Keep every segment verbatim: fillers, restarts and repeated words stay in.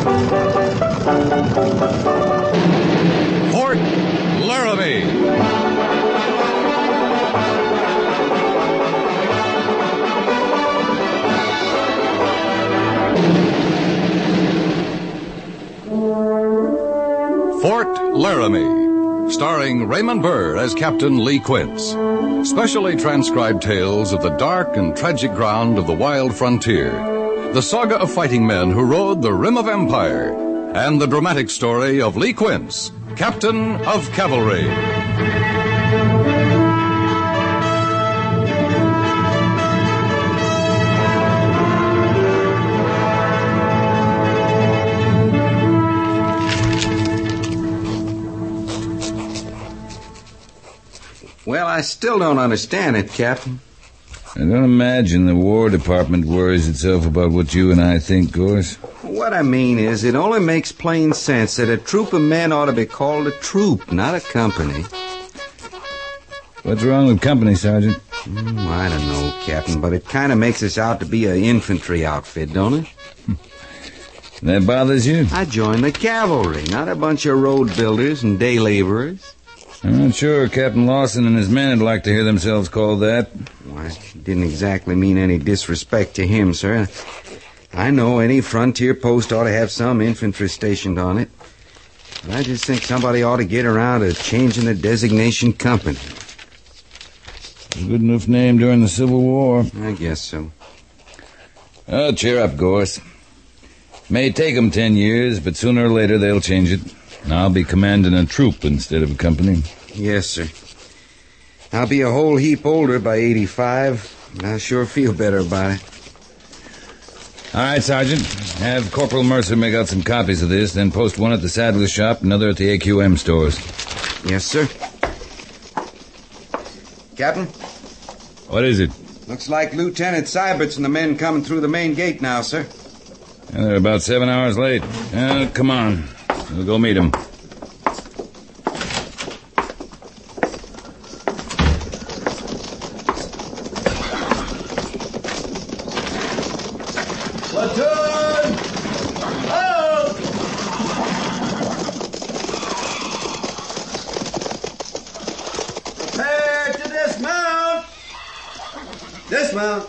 Fort Laramie. Fort Laramie, starring Raymond Burr as Captain Lee Quince. Specially transcribed tales of the dark and tragic ground of the wild frontier. The saga of fighting men who rode the rim of empire. And the dramatic story of Lee Quince, Captain of Cavalry. Well, I still don't understand it, Captain. I don't imagine the War Department worries itself about what you and I think, Gorse. What I mean is, it only makes plain sense that a troop of men ought to be called a troop, not a company. What's wrong with company, Sergeant? Mm, I don't know, Captain, but it kind of makes us out to be an infantry outfit, don't it? That bothers you? I joined the cavalry, not a bunch of road builders and day laborers. I'm not sure Captain Lawson and his men would like to hear themselves called that. Well, it didn't exactly mean any disrespect to him, sir. I know any frontier post ought to have some infantry stationed on it. But I just think somebody ought to get around to changing the designation company. A good enough name during the Civil War. I guess so. Oh, cheer up, Gorse. May take them ten years, but sooner or later they'll change it. I'll be commanding a troop instead of a company. Yes, sir. I'll be a whole heap older by eighty-five, and I sure feel better about it. All right, Sergeant. Have Corporal Mercer make out some copies of this, then post one at the saddler's shop, another at the A Q M stores. Yes, sir. Captain? What is it? Looks like Lieutenant Syberts and the men coming through the main gate now, sir. Yeah, they're about seven hours late. Uh, come on. We'll go meet them. Platoon! Out! Prepare to dismount! Dismount!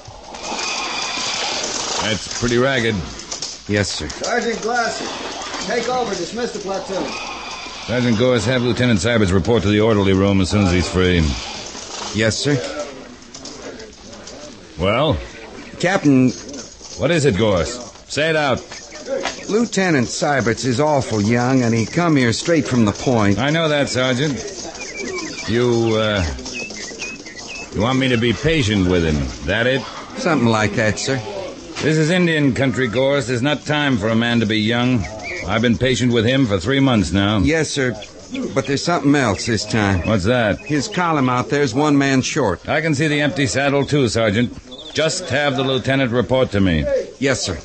That's pretty ragged. Yes, sir. Sergeant Glasser, take over. Dismiss the platoon. Sergeant Gorse, have Lieutenant Syberts report to the orderly room as soon as he's free. Yes, sir. Well? Captain... What is it, Gorse? Say it out. Lieutenant Syberts is awful young, and he come here straight from the point. I know that, Sergeant. You, uh... You want me to be patient with him, that it? Something like that, sir. This is Indian country, Gorse. There's not time for a man to be young. I've been patient with him for three months now. Yes, sir. But there's something else this time. What's that? His column out there's one man short. I can see the empty saddle, too, Sergeant. Just have the lieutenant report to me. Yes, sir.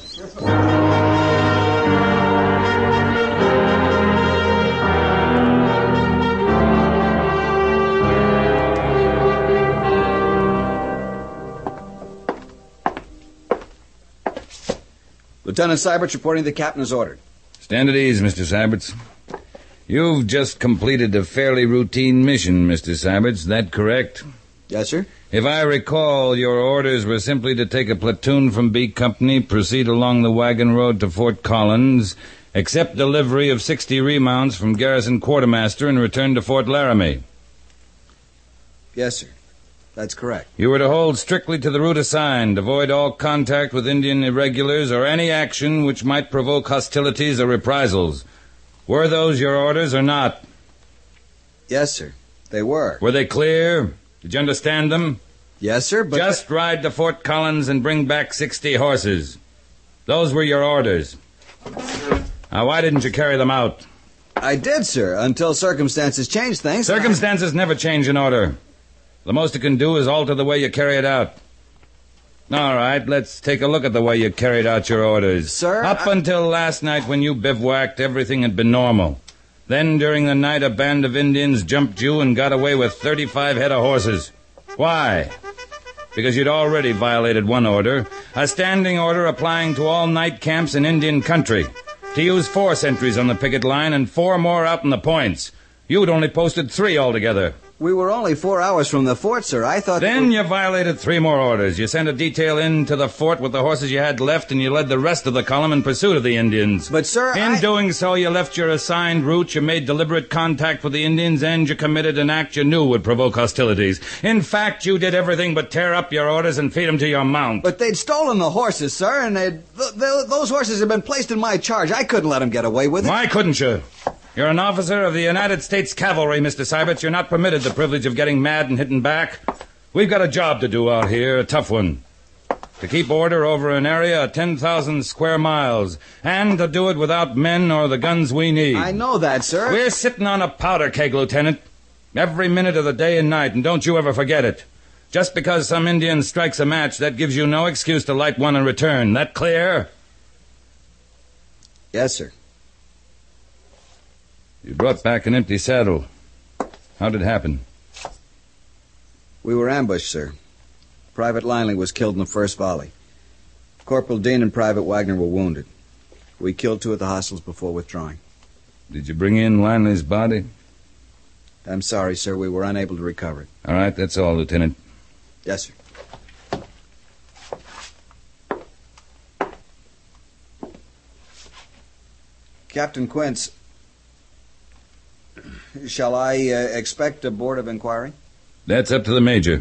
Lieutenant Syberts reporting the captain is ordered. Stand at ease, Mister Syberts. You've just completed a fairly routine mission, Mister Syberts. That correct? Yes, sir. If I recall, your orders were simply to take a platoon from B Company, proceed along the wagon road to Fort Collins, accept delivery of sixty remounts from Garrison Quartermaster, and return to Fort Laramie. Yes, sir. That's correct. You were to hold strictly to the route assigned, avoid all contact with Indian irregulars or any action which might provoke hostilities or reprisals. Were those your orders or not? Yes, sir. They were. Were they clear? Did you understand them? Yes, sir, but... Just ride to Fort Collins and bring back sixty horses. Those were your orders. Now, why didn't you carry them out? I did, sir, until circumstances changed things. Circumstances never change an order. The most you can do is alter the way you carry it out. All right, let's take a look at the way you carried out your orders. Sir, Up I... until last night when you bivouacked, everything had been normal. Then, during the night, a band of Indians jumped you and got away with thirty-five head of horses. Why? Because you'd already violated one order, a standing order applying to all night camps in Indian country, to use four sentries on the picket line and four more out in the points. You'd only posted three altogether. We were only four hours from the fort, sir. I thought... Then you violated three more orders. You sent a detail into the fort with the horses you had left, and you led the rest of the column in pursuit of the Indians. But, sir, In I... doing so, you left your assigned route, you made deliberate contact with the Indians, and you committed an act you knew would provoke hostilities. In fact, you did everything but tear up your orders and feed them to your mount. But they'd stolen the horses, sir, and they'd, th- th- those horses had been placed in my charge. I couldn't let them get away with it. Why couldn't you? You're an officer of the United States Cavalry, Mister Syberts. You're not permitted the privilege of getting mad and hitting back. We've got a job to do out here, a tough one. To keep order over an area of ten thousand square miles, and to do it without men or the guns we need. I know that, sir. We're sitting on a powder keg, Lieutenant, every minute of the day and night, and don't you ever forget it. Just because some Indian strikes a match, that gives you no excuse to light one in return. That clear? Yes, sir. You brought back an empty saddle. How did it happen? We were ambushed, sir. Private Linley was killed in the first volley. Corporal Dean and Private Wagner were wounded. We killed two at the hostiles before withdrawing. Did you bring in Linley's body? I'm sorry, sir. We were unable to recover it. All right, that's all, Lieutenant. Yes, sir. Captain Quince, shall I uh, expect a board of inquiry? That's up to the Major.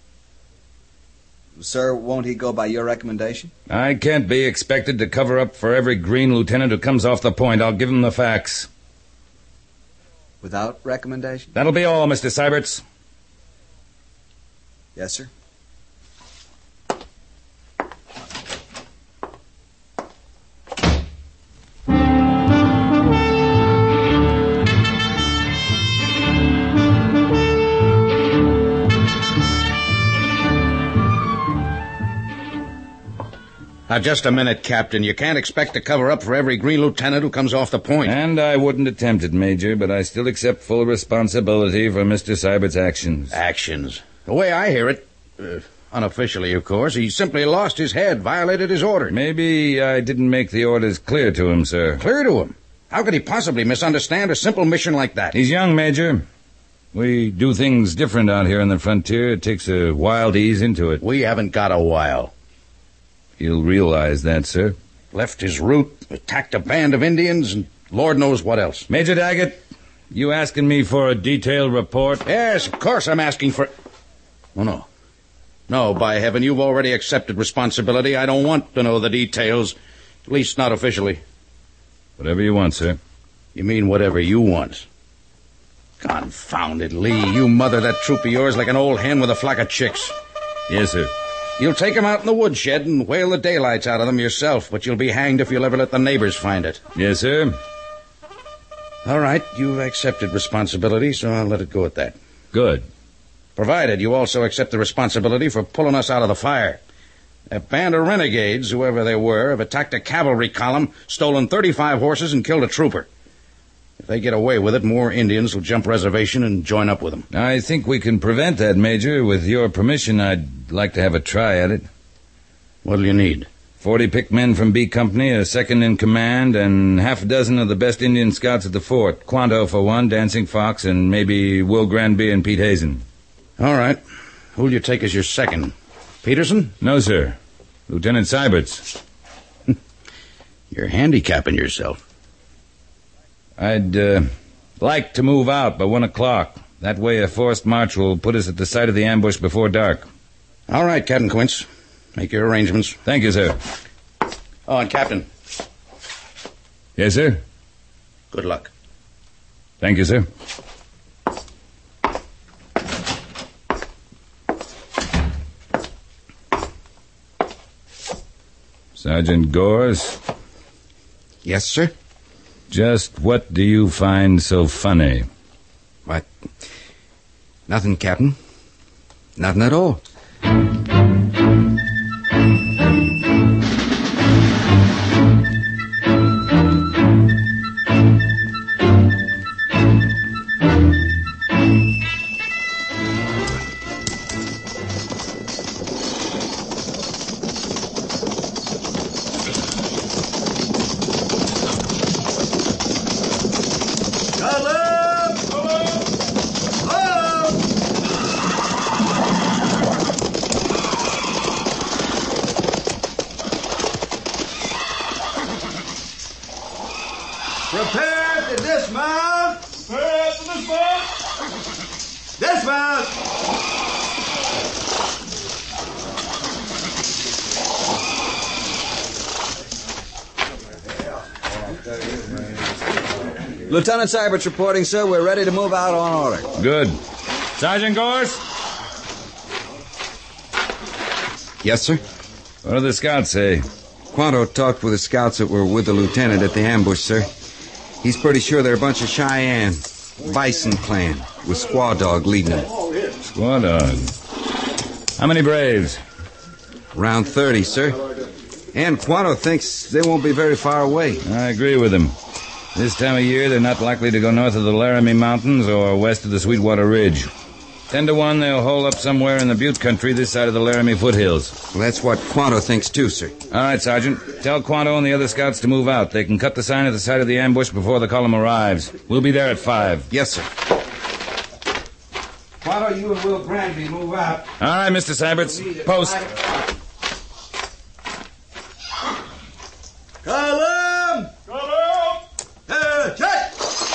Sir, won't he go by your recommendation? I can't be expected to cover up for every green lieutenant who comes off the point. I'll give him the facts. Without recommendation? That'll be all, Mister Syberts. Yes, sir. Now, just a minute, Captain. You can't expect to cover up for every green lieutenant who comes off the point. And I wouldn't attempt it, Major, but I still accept full responsibility for Mister Sybert's actions. Actions? The way I hear it, uh, unofficially, of course, he simply lost his head, violated his orders. Maybe I didn't make the orders clear to him, sir. Clear to him? How could he possibly misunderstand a simple mission like that? He's young, Major. We do things different out here on the frontier. It takes a while to ease into it. We haven't got a while. He'll realize that, sir. Left his route, attacked a band of Indians, and Lord knows what else. Major Daggett, you asking me for a detailed report? Yes, of course I'm asking for... Oh, no. No, by heaven, you've already accepted responsibility. I don't want to know the details. At least not officially. Whatever you want, sir. You mean whatever you want? Confound it, Lee. You mother that troop of yours like an old hen with a flock of chicks. Yes, sir. You'll take them out in the woodshed and whale the daylights out of them yourself, but you'll be hanged if you'll ever let the neighbors find it. Yes, sir. All right, you've accepted responsibility, so I'll let it go at that. Good. Provided you also accept the responsibility for pulling us out of the fire. A band of renegades, whoever they were, have attacked a cavalry column, stolen thirty-five horses, and killed a trooper. If they get away with it, more Indians will jump reservation and join up with them. I think we can prevent that, Major. With your permission, I'd like to have a try at it. What'll you need? Forty picked men from B Company, a second in command, and half a dozen of the best Indian scouts at the fort. Quanto for one, Dancing Fox, and maybe Will Granby and Pete Hazen. All right. Who'll you take as your second? Peterson? No, sir. Lieutenant Syberts. You're handicapping yourself. I'd uh, like to move out by one o'clock. That way a forced march will put us at the site of the ambush before dark. All right, Captain Quince. Make your arrangements. Thank you, sir. Oh, and Captain. Yes, sir? Good luck. Thank you, sir. Sergeant Gores? Yes, sir? Just what do you find so funny? What? Nothing, Captain. Nothing at all. Prepare to dismount! Prepare to dismount! Dismount! Lieutenant Seibert's reporting, sir. We're ready to move out on order. Good. Sergeant Gorse? Yes, sir? What do the scouts say? Quanto talked with the scouts that were with the lieutenant at the ambush, sir. He's pretty sure they're a bunch of Cheyenne. Bison clan, with Squaw Dog leading them. Squaw Dog. How many braves? Around thirty, sir. And Quanto thinks they won't be very far away. I agree with him. This time of year, they're not likely to go north of the Laramie Mountains or west of the Sweetwater Ridge. Ten to one, they'll hole up somewhere in the Butte country this side of the Laramie foothills. Well, that's what Quanto thinks too, sir. All right, Sergeant. Tell Quanto and the other scouts to move out. They can cut the sign at the side of the ambush before the column arrives. We'll be there at five. Yes, sir. Quanto, you and Will Granby move out. All right, Mister Syberts. Post. Column! Column! Uh, check!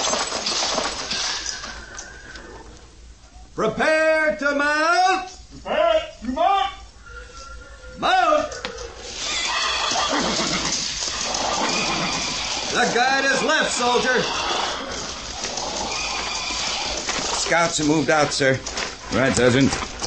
Prepare to mount! Prepare to mount! Mount! The guide is left, soldier. Scouts have moved out, sir. Right, Sergeant.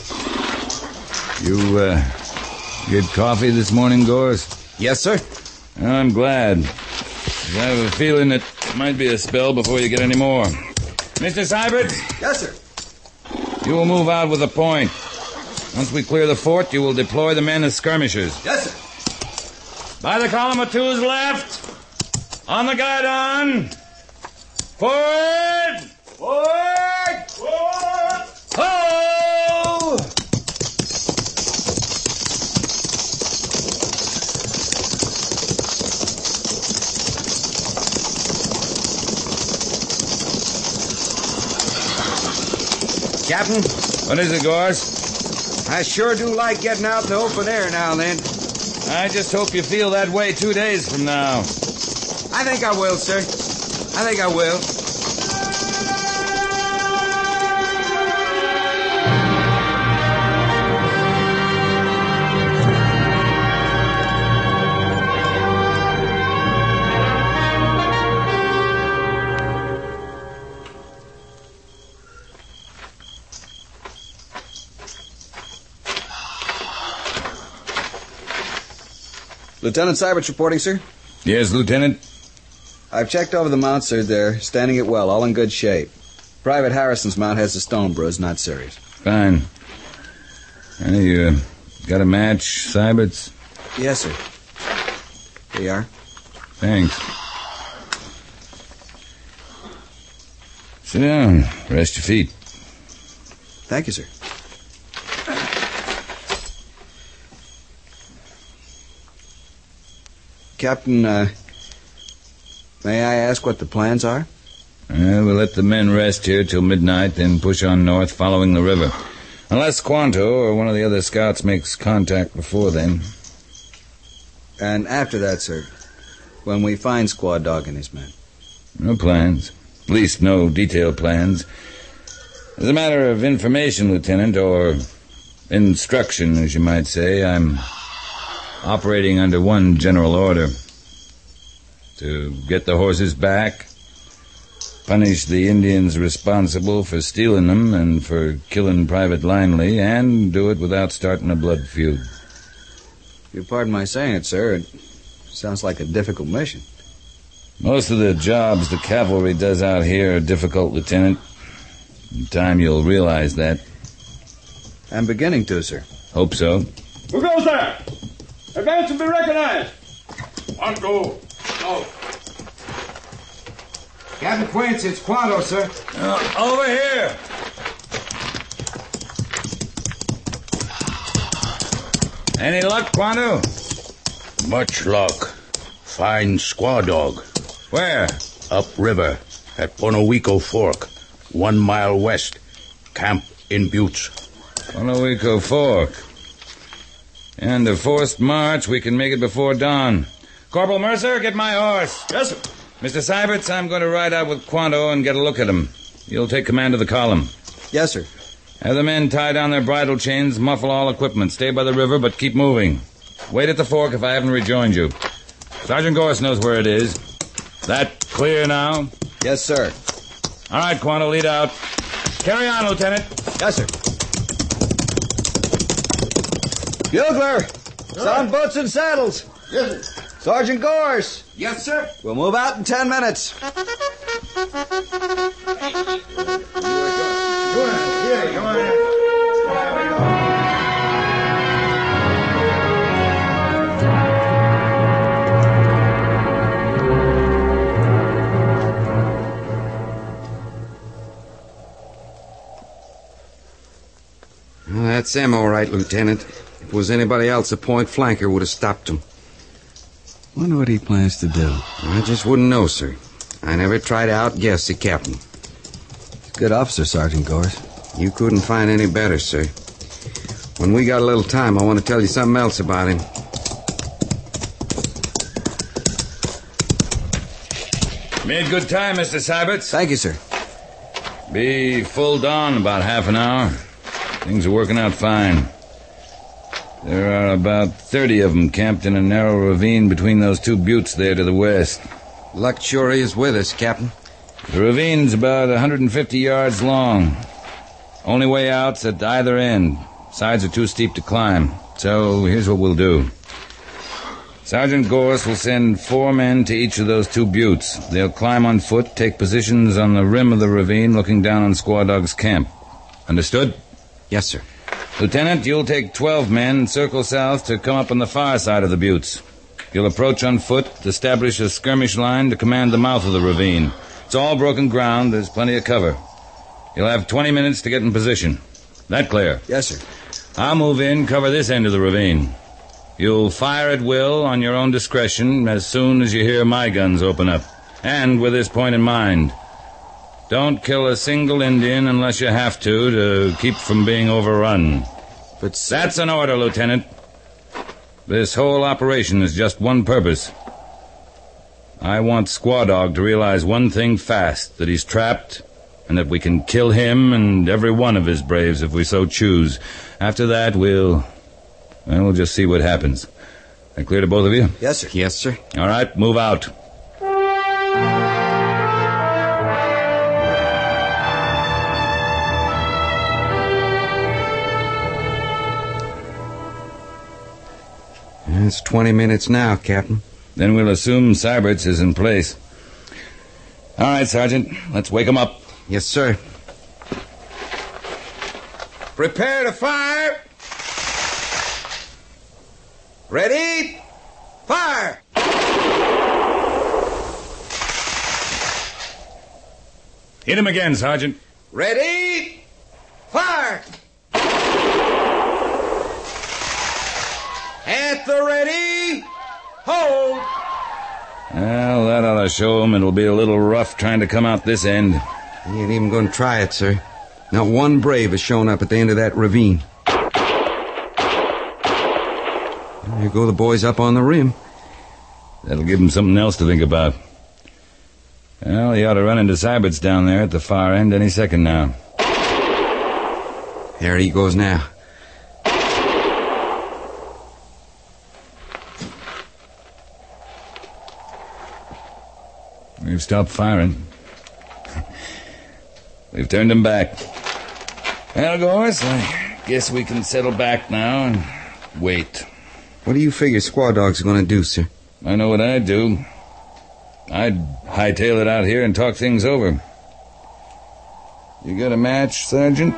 You, uh, get coffee this morning, Gorse? Yes, sir. I'm glad. I have a feeling it might be a spell before you get any more. Mister Seibert? Yes, sir. You will move out with a point. Once we clear the fort, you will deploy the men as skirmishers. Yes, sir. By the column of two's left. On the guidon. Forward! Forward! Forward! Ho! Captain, What is it, Gorse? I sure do like getting out in the open air now and then. I just hope you feel that way two days from now. I think I will, sir. I think I will. Lieutenant Seibert's reporting, sir. Yes, Lieutenant? I've checked over the mounts, sir. They're standing it well, all in good shape. Private Harrison's mount has a stone bruise, not serious. Fine. Hey, you uh, got a match, Seiberts? Yes, sir. Here you are. Thanks. Sit down. Rest your feet. Thank you, sir. Captain, uh, may I ask what the plans are? Uh, we'll let the men rest here till midnight, then push on north following the river. Unless Quanto or one of the other scouts makes contact before then. And after that, sir, when we find Squaw Dog and his men? No plans. At least no detailed plans. As a matter of information, Lieutenant, or instruction, as you might say, I'm operating under one general order. To get the horses back, punish the Indians responsible for stealing them and for killing Private Linley, and do it without starting a blood feud. If you pardon my saying it, sir, it sounds like a difficult mission. Most of the jobs the cavalry does out here are difficult, Lieutenant. In time you'll realize that. I'm beginning to, sir. Hope so. Who goes there? Advance and be recognized. On go. Go. Captain Quince, it's Quanto, sir. Uh, over here. Any luck, Quanto? Much luck. Fine Squaw Dog. Where? Upriver at Bonowico Fork, one mile west. Camp in Buttes. Bonowico Fork. And a forced march, we can make it before dawn. Corporal Mercer, get my horse. Yes, sir. Mister Syberts, I'm going to ride out with Quanto and get a look at him. You'll take command of the column. Yes, sir. Have the men tie down their bridle chains, muffle all equipment, stay by the river, but keep moving. Wait at the fork if I haven't rejoined you. Sergeant Gorse knows where it is. That clear now? Yes, sir. All right, Quanto, lead out. Carry on, Lieutenant. Yes, sir. Bugler! Sound boots and saddles. Yes, sir. Sergeant Gorse. Yes, sir. We'll move out in ten minutes. Go on. Here, come on. Well, that's them, all right, Lieutenant. If it was anybody else, a point flanker would have stopped them. Wonder what he plans to do. I just wouldn't know, sir. I never tried to outguess the captain. Good officer, Sergeant Gorse. You couldn't find any better, sir. When we got a little time, I want to tell you something else about him. Made good time, Mister Syberts. Thank you, sir. Be full dawn in about half an hour. Things are working out fine. There are about thirty of them camped in a narrow ravine between those two buttes there to the west. Luck sure is with us, Captain. The ravine's about one hundred fifty yards long. Only way out's at either end. Sides are too steep to climb. So here's what we'll do. Sergeant Gorse will send four men to each of those two buttes. They'll climb on foot, take positions on the rim of the ravine looking down on Squaw Dog's camp. Understood? Yes, sir. Lieutenant, you'll take twelve men and circle south to come up on the far side of the buttes. You'll approach on foot, establish a skirmish line to command the mouth of the ravine. It's all broken ground. There's plenty of cover. You'll have twenty minutes to get in position. That clear? Yes, sir. I'll move in, cover this end of the ravine. You'll fire at will on your own discretion as soon as you hear my guns open up. And with this point in mind, don't kill a single Indian unless you have to to keep from being overrun. But sir... That's an order, Lieutenant. This whole operation has just one purpose. I want Squaw Dog to realize one thing fast, that he's trapped, and that we can kill him and every one of his braves if we so choose. After that, we'll... well, we'll just see what happens. That clear to both of you? Yes, sir. Yes, sir. All right, move out. It's twenty minutes now, Captain. Then we'll assume Syberts is in place. All right, Sergeant, let's wake him up. Yes, sir. Prepare to fire. Ready? Fire! Hit him again, Sergeant. Ready? Fire! At the ready, hold! Well, that ought to show him it'll be a little rough trying to come out this end. He ain't even going to try it, sir. Not one brave has shown up at the end of that ravine. There go the boys up on the rim. That'll give him something else to think about. Well, he ought to run into Syberts down there at the far end any second now. There he goes now. We've stopped firing. We've turned him back. Well, Gorse, I guess we can settle back now and wait. What do you figure Squaw Dog's going to do, sir? I know what I'd do. I'd hightail it out here and talk things over. You got a match, Sergeant?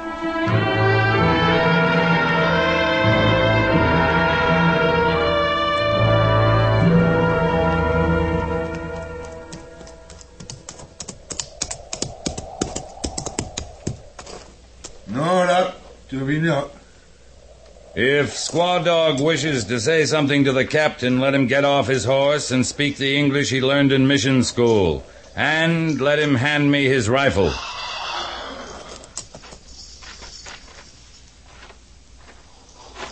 No, Doc. To be not. If Squaw Dog wishes to say something to the captain, let him get off his horse and speak the English he learned in mission school. And let him hand me his rifle.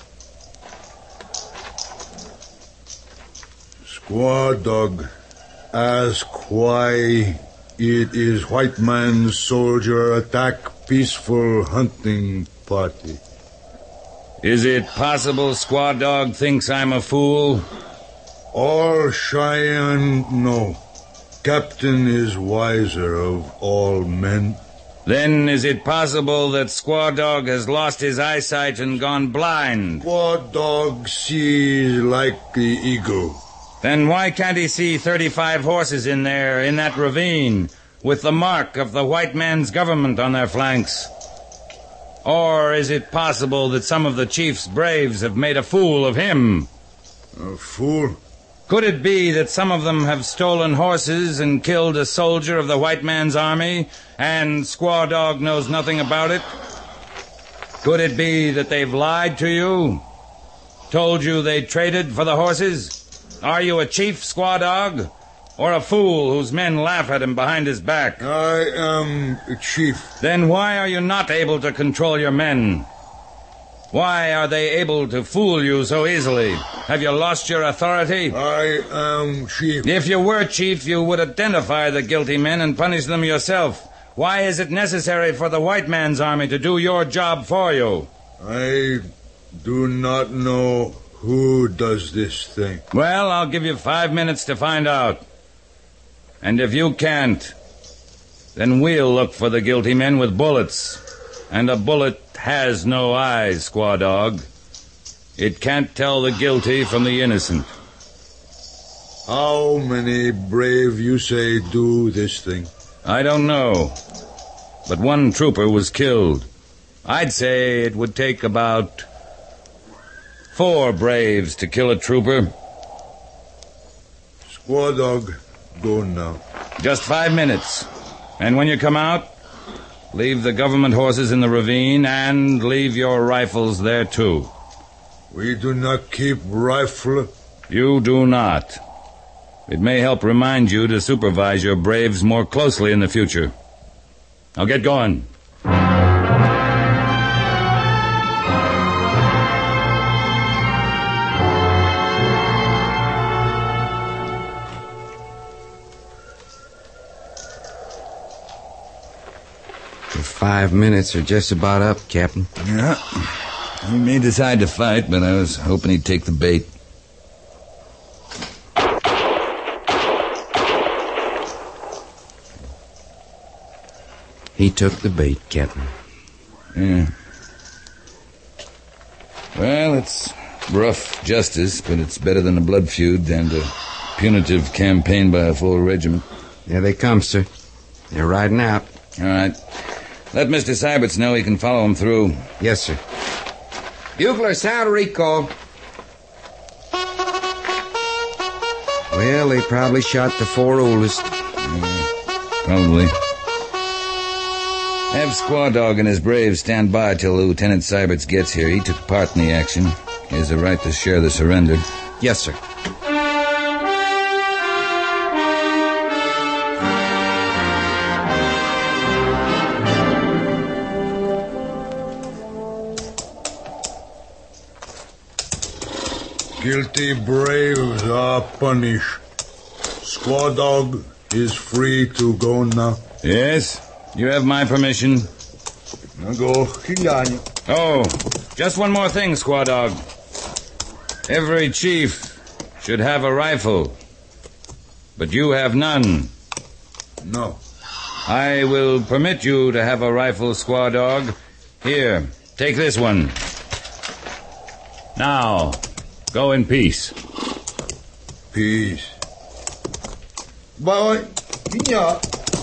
Squaw Dog. ask why it is white man's soldier attack peaceful hunting party. Is it possible Squaw Dog thinks I'm a fool? All Cheyenne know. Captain is wiser of all men. Then is it possible that Squaw Dog has lost his eyesight and gone blind? Squaw Dog sees like the eagle. Then why can't he see thirty-five horses in there, in that ravine, with the mark of the white man's government on their flanks? Or is it possible that some of the chief's braves have made a fool of him? A fool? Could it be that some of them have stolen horses and killed a soldier of the white man's army, and Squaw Dog knows nothing about it? Could it be that they've lied to you? Told you they traded for the horses? Are you a chief, Squaw Dog? Or a fool whose men laugh at him behind his back? I am a chief. Then why are you not able to control your men? Why are they able to fool you so easily? Have you lost your authority? I am chief. If you were chief, you would identify the guilty men and punish them yourself. Why is it necessary for the white man's army to do your job for you? I do not know who does this thing. Well, I'll give you five minutes to find out. And if you can't, then we'll look for the guilty men with bullets. And a bullet has no eyes, Squaw Dog. It can't tell the guilty from the innocent. How many brave you say do this thing? I don't know. But one trooper was killed. I'd say it would take about four braves to kill a trooper. Squaw Dog, go now. Just five minutes. And when you come out, leave the government horses in the ravine and leave your rifles there, too. We do not keep rifle. You do not. It may help remind you to supervise your braves more closely in the future. Now get going. Five minutes are just about up, Captain. Yeah. He may decide to fight, but I was hoping he'd take the bait. He took the bait, Captain. Yeah. Well, it's rough justice, but it's better than a blood feud and a punitive campaign by a full regiment. There they come, sir. They're riding out. All right. Let Mister Syberts know he can follow him through. Yes, sir. Bugler, sound recall. Well, they probably shot the four oldest. Yeah, probably. Have Squaw Dog and his braves stand by till Lieutenant Syberts gets here. He took part in the action. He has a right to share the surrender. Yes, sir. Guilty braves are punished. Squaw Dog is free to go now. Yes, you have my permission. Now go. Oh, just one more thing, Squaw Dog. Every chief should have a rifle, but you have none. No. I will permit you to have a rifle, Squaw Dog. Here, take this one. Now, go in peace. Peace. Bye. Yeah.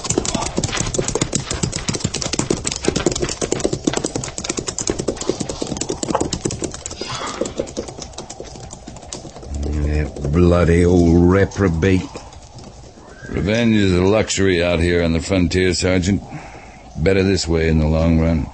That bloody old reprobate. Revenge is a luxury out here on the frontier, Sergeant. Better this way in the long run.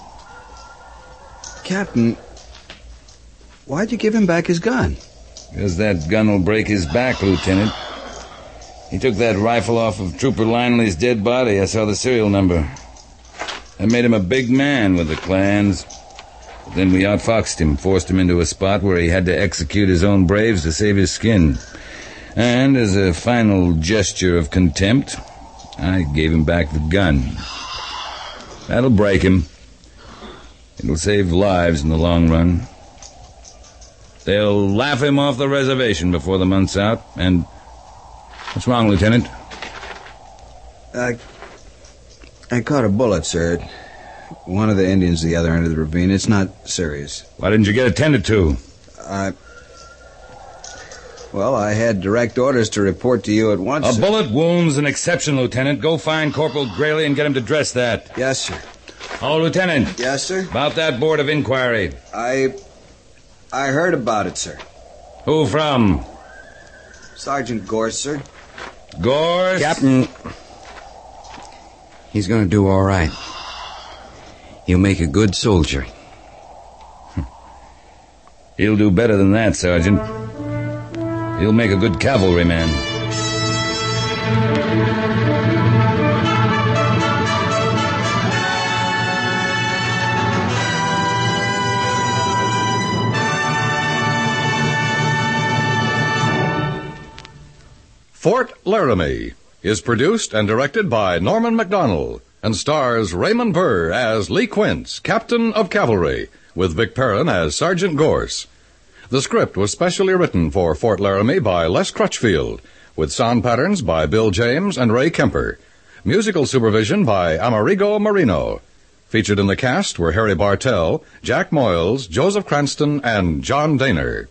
Captain, why'd you give him back his gun? Because that gun will break his back, Lieutenant. He took that rifle off of Trooper Linley's dead body. I saw the serial number. I made him a big man with the clans. But then we outfoxed him, forced him into a spot where he had to execute his own braves to save his skin. And as a final gesture of contempt, I gave him back the gun. That'll break him. It'll save lives in the long run. They'll laugh him off the reservation before the month's out, and... What's wrong, Lieutenant? I... I caught a bullet, sir. One of the Indians at the other end of the ravine. It's not serious. Why didn't you get attended to? I... Well, I had direct orders to report to you at once. A sir. bullet wound's an exception, Lieutenant. Go find Corporal Grayley and get him to dress that. Yes, sir. Oh, Lieutenant. Yes, sir? About that board of inquiry. I... I heard about it, sir. Who from? Sergeant Gorse, sir. Gorse? Captain, he's going to do all right. He'll make a good soldier. He'll do better than that, Sergeant. He'll make a good cavalryman. Fort Laramie is produced and directed by Norman Macdonald and stars Raymond Burr as Lee Quince, Captain of Cavalry, with Vic Perrin as Sergeant Gorse. The script was specially written for Fort Laramie by Les Crutchfield, with sound patterns by Bill James and Ray Kemper. Musical supervision by Amerigo Marino. Featured in the cast were Harry Bartell, Jack Moyles, Joseph Cranston, and John Daner.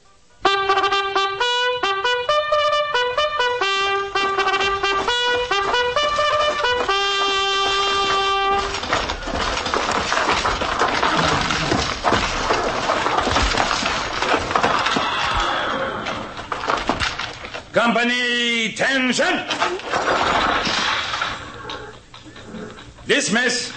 Company, tension! Dismiss!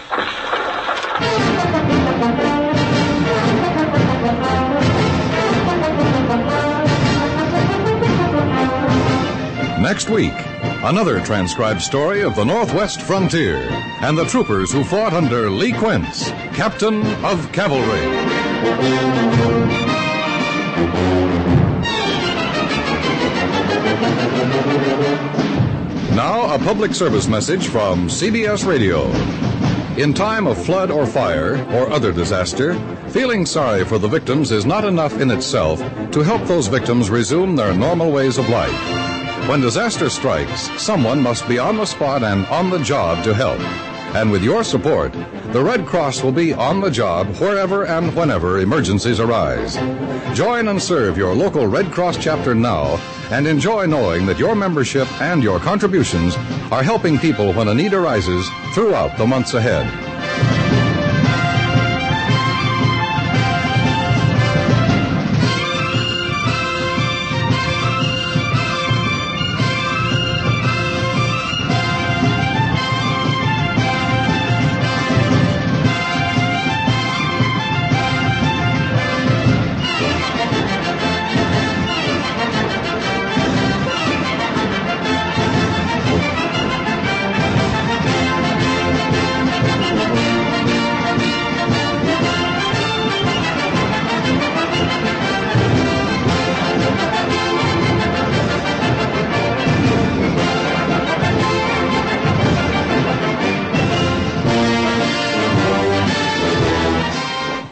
Next week, another transcribed story of the Northwest frontier and the troopers who fought under Lee Quince, Captain of Cavalry. Now, a public service message from C B S Radio. In time of flood or fire or other disaster, feeling sorry for the victims is not enough in itself to help those victims resume their normal ways of life. When disaster strikes, someone must be on the spot and on the job to help. And with your support, the Red Cross will be on the job wherever and whenever emergencies arise. Join and serve your local Red Cross chapter now and enjoy knowing that your membership and your contributions are helping people when a need arises throughout the months ahead.